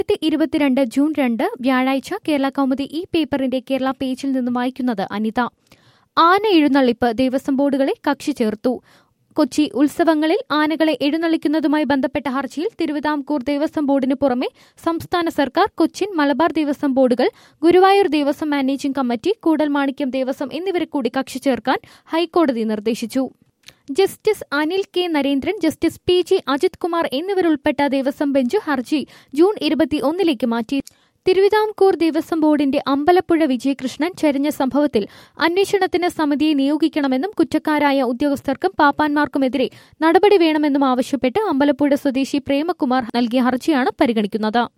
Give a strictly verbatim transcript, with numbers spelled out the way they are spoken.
ഇരുപത്തിരണ്ട് ജൂൺ രണ്ട് വ്യാഴാഴ്ച കേരള കൗമുദി ഈ പേപ്പറിന്റെ കേരള പേജിൽ നിന്നും വായിക്കുന്നത് അനിത. ആന എഴുന്നള്ളിപ്പ് ദേവസ്വം ബോർഡുകളെ കക്ഷി ചേർത്തു. കൊച്ചി ഉത്സവങ്ങളിൽ ആനകളെ എഴുന്നള്ളിക്കുന്നതുമായി ബന്ധപ്പെട്ട ഹർജിയിൽ തിരുവിതാംകൂർ ദേവസ്വം ബോർഡിന് പുറമെ സംസ്ഥാന സർക്കാർ, കൊച്ചിൻ, മലബാർ ദേവസ്വം ബോർഡുകൾ, ഗുരുവായൂർ ദേവസ്വം മാനേജിംഗ് കമ്മിറ്റി, കൂടൽമാണിക്യം ദേവസ്വം എന്നിവരെ കൂടി കക്ഷി ചേർക്കാൻ ഹൈക്കോടതി നിർദ്ദേശിച്ചു. Justice Anil K Narendran, justice P G Ajith Kumar എന്നിവരുൾപ്പെട്ട ദേവസ്വം ബെഞ്ച് ഹർജി ജൂൺ ഇരുപത്തി ഒന്നിലേക്ക് മാറ്റി. തിരുവിതാംകൂർ ദേവസ്വം ബോർഡിന്റെ അമ്പലപ്പുഴ വിജയകൃഷ്ണൻ ചരിഞ്ഞ സംഭവത്തിൽ അന്വേഷണത്തിന് സമിതിയെ നിയോഗിക്കണമെന്നും കുറ്റക്കാരായ ഉദ്യോഗസ്ഥർക്കും പാപ്പാന്മാർക്കുമെതിരെ നടപടി വേണമെന്നും ആവശ്യപ്പെട്ട് അമ്പലപ്പുഴ സ്വദേശി പ്രേമകുമാർ നൽകിയ ഹർജിയാണ് പരിഗണിക്കുന്നത്.